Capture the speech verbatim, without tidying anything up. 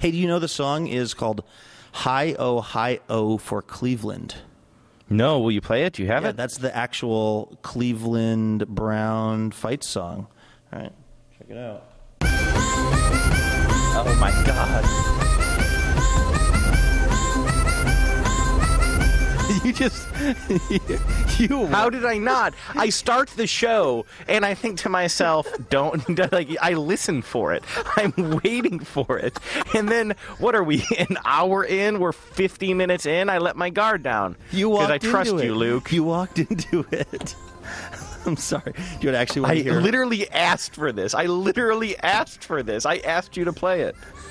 Hey, do you know the song is called Hi-O, Hi-O for Cleveland? No, will you play it? Do you have yeah, it? That's the actual Cleveland Brown fight song. All right, check it out. Oh, my God. You just, you. How did I not? I start the show and I think to myself, don't, like, I listen for it. I'm waiting for it. And then, what are we, an hour in? We're fifty minutes in? I let my guard down. You walked I trust into it. you, Luke. You walked into it. I'm sorry. Do you actually want I to hear literally asked for this. I literally asked for this. I asked you to play it.